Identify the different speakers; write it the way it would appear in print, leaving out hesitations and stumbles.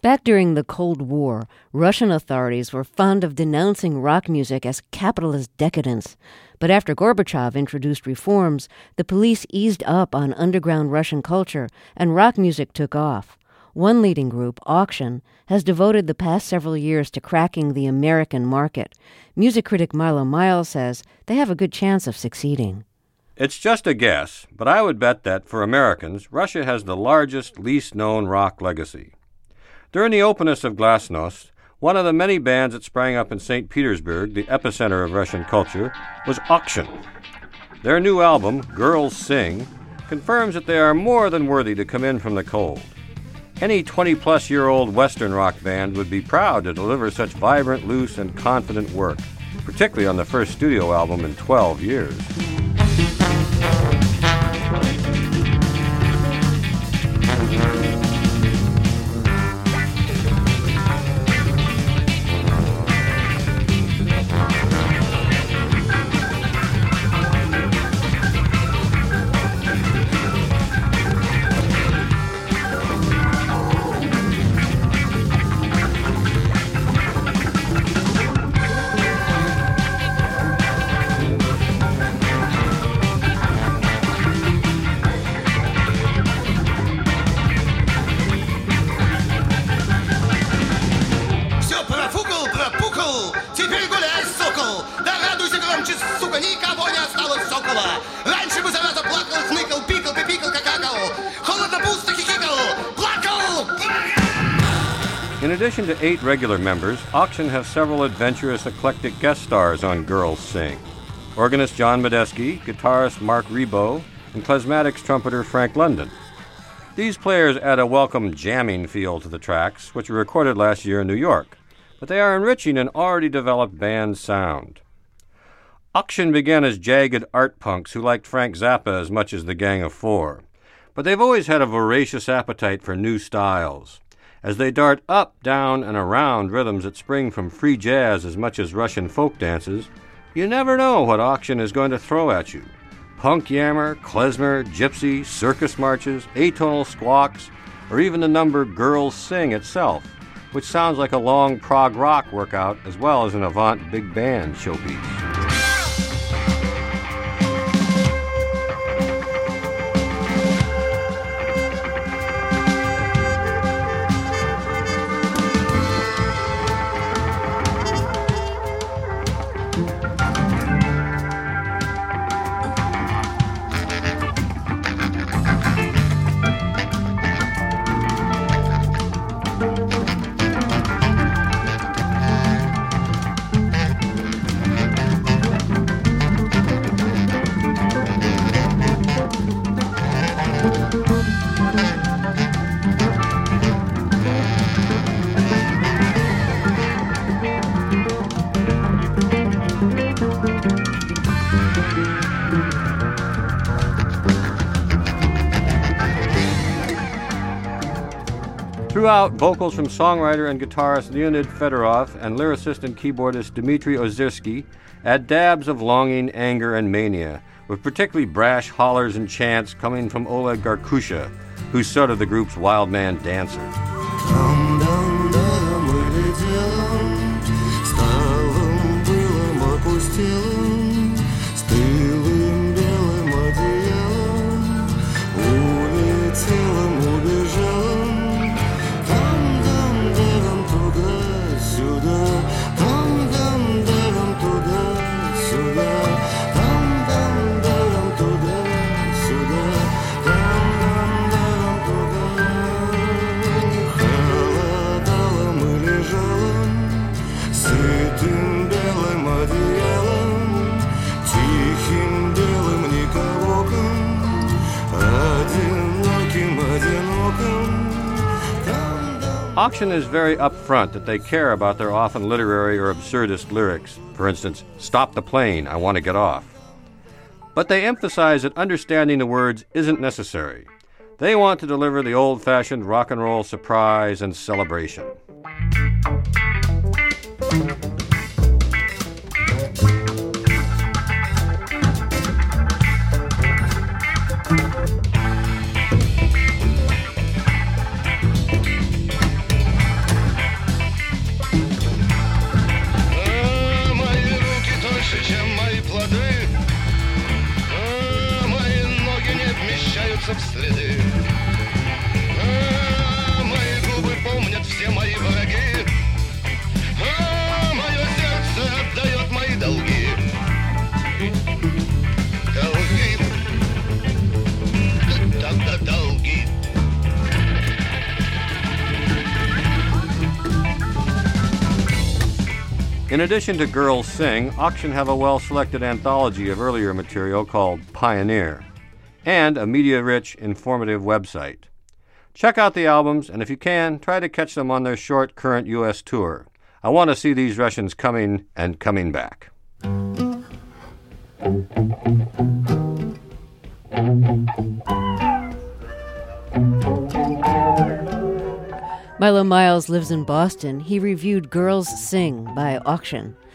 Speaker 1: Back during the Cold War, Russian authorities were fond of denouncing rock music as capitalist decadence. But after Gorbachev introduced reforms, the police eased up on underground Russian culture, and rock music took off. One leading group, Auction, has devoted the past several years to cracking the American market. Music critic Milo Miles says they have a good chance of succeeding.
Speaker 2: It's just a guess, but I would bet that, for Americans, Russia has the largest, least-known rock legacy. During the openness of Glasnost, one of the many bands that sprang up in St. Petersburg, the epicenter of Russian culture, was Auction. Their new album, Girls Sing, confirms that they are more than worthy to come in from the cold. Any 20-plus-year-old Western rock band would be proud to deliver such vibrant, loose, and confident work, particularly on the first studio album in 12 years. In addition to 8 regular members, Auction has several adventurous, eclectic guest stars on Girls Sing. Organist John Medeski, guitarist Mark Ribot, and klezmatics trumpeter Frank London. These players add a welcome jamming feel to the tracks, which were recorded last year in New York, but they are enriching an already developed band sound. Auction began as jagged art punks who liked Frank Zappa as much as the Gang of Four, but they've always had a voracious appetite for new styles. As they dart up, down, and around rhythms that spring from free jazz as much as Russian folk dances, you never know what Auction is going to throw at you. Punk yammer, klezmer, gypsy, circus marches, atonal squawks, or even the number Girls Sing itself, which sounds like a long prog rock workout as well as an avant big band showpiece. Throughout, vocals from songwriter and guitarist Leonid Fedorov and lyricist and keyboardist Dmitry Ozersky add dabs of longing, anger, and mania, with particularly brash hollers and chants coming from Oleg Garkusha, who's sort of the group's wild man dancer. Auction is very upfront that they care about their often literary or absurdist lyrics. For instance, "Stop the plane, I want to get off." But they emphasize that understanding the words isn't necessary. They want to deliver the old-fashioned rock and roll surprise and celebration. In addition to Girls Sing, Auction have a well-selected anthology of earlier material called Pioneer, and a media-rich, informative website. Check out the albums, and if you can, try to catch them on their short current U.S. tour. I want to see these Russians coming and coming back.
Speaker 1: Milo Miles lives in Boston. He reviewed Girls Sing by Auction.